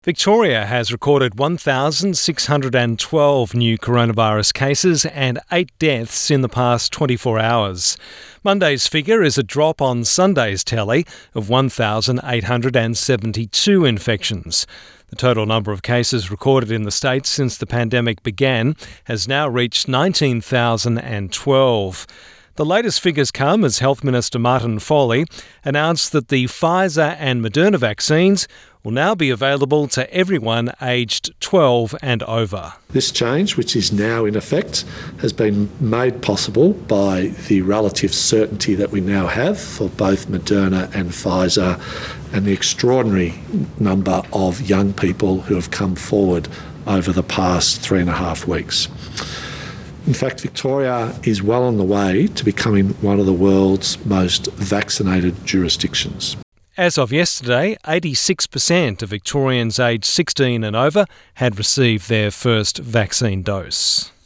Victoria has recorded 1,612 new coronavirus cases and 8 deaths in the past 24 hours. Monday's figure is a drop on Sunday's tally of 1,872 infections. The total number of cases recorded in the state since the pandemic began has now reached 19,012. The latest figures come as Health Minister Martin Foley announced that the Pfizer and Moderna vaccines will now be available to everyone aged 12 and over. This change, which is now in effect, has been made possible by the relative certainty that we now have for both Moderna and Pfizer and the extraordinary number of young people who have come forward over the past 3.5 weeks. In fact, Victoria is well on the way to becoming one of the world's most vaccinated jurisdictions. As of yesterday, 86% of Victorians aged 16 and over had received their first vaccine dose.